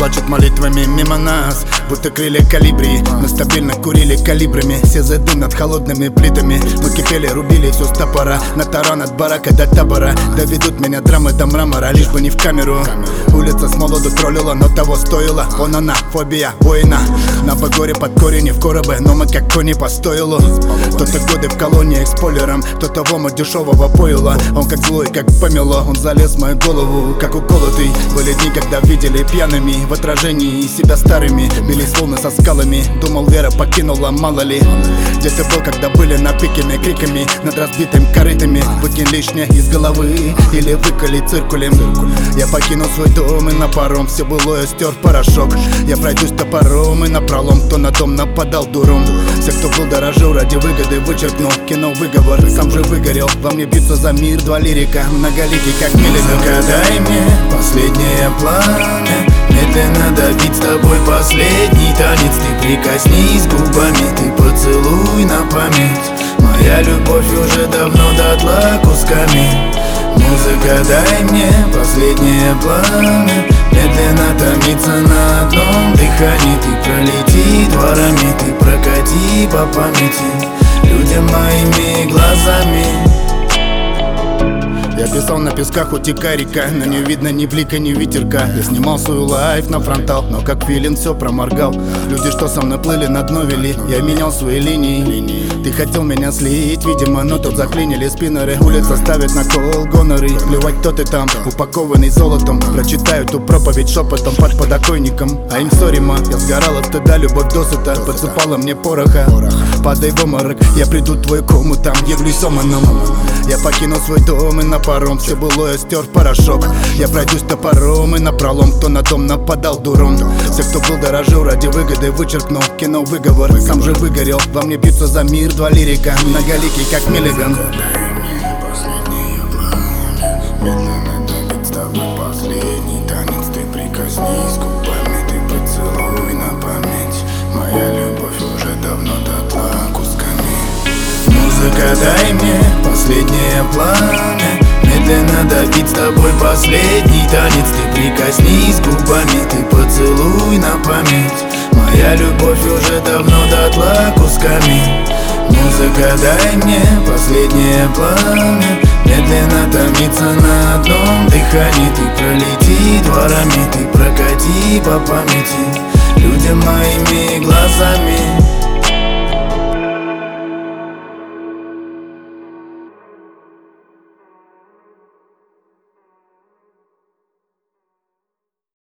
плачут молитвами мимо нас, будто крылья калибри. Мы стабильно курили калибрами, все зайду над холодными плитами. Мы кипели, рубили все с топора, на таран от барака до табора. Доведут меня драмы до мрамора, лишь бы не в камеру. Улица с молоду троллила, но того стоила. Вон она, фобия воина. На Багоре под корень в коробе, но мы как кони по стоилу. Кто-то годы в колониях с полером, кто-то вома дешевого пойла. Он как злой, как помело, он залез в мою голову, как уколотый. Были дни, когда видели пьяными в отражении себя старыми. Бились волны со скалами, думал, вера покинула, мало ли. Где ты был, когда были напикими криками над разбитым корытами? Выкинь лишнее из головы или выколи циркулем. Я покинул свой дом и на паром все былое стер в порошок. Я пройдусь топором и напролом, кто на дом нападал дуром. Все, кто был, дорожил ради выгоды, вычеркнул, кинул выговор, сам же выгорел. Во мне бьются за мир два лирика, многоликий как Миллиган. Дай мне последнее пламя, медленно добить с тобой последний танец. Ты прикоснись губами, ты поцелуй на память. Моя любовь уже давно дотла кусками. Музыка, дай мне последнее пламя, медленно томиться на одном дыхании. Ты пролети дворами, ты прокати по памяти людям моими глазами. Я писал на песках, утекай река, на нее видно ни блика, ни ветерка. Я снимал свою лайф на фронтал, но как филин все проморгал. Люди, что со мной плыли, на дно вели, я менял свои линии. Ты хотел меня слить, видимо, но тут заклинили спиннеры. Улица ставит на кол гоноры, плевать, кто ты там, упакованный золотом. Прочитаю ту проповедь шепотом под подоконником. А им сори, ма, я сгорал от стыда, любовь досыта подсыпала мне пороха. Падай в оморок, я приду в твою кому, там явлюсь оманом. Я покинул свой дом и на паром, все былое стер в порошок. Я пройдусь топором и напролом, кто на дом нападал дуром. Все, кто был, дорожил ради выгоды, вычеркнул, кинул выговор, сам же выгорел. Во мне бьются за мир два лирика, многоликий как Миллиган. Медленно добить с тобой последний танец. Ты прикоснись губами, ты поцелуй на память. Моя любовь уже давно дотла кусками. Музыка, дай мне последнее пламя, медленно добить с тобой последний танец. Ты прикоснись губами, ты поцелуй на память. Моя любовь уже давно дотла кусками. Музыка, дай мне последнее пламя, медленно томиться на одном дыхании. Ты пролети дворами, ты прокати по памяти людям моими глазами.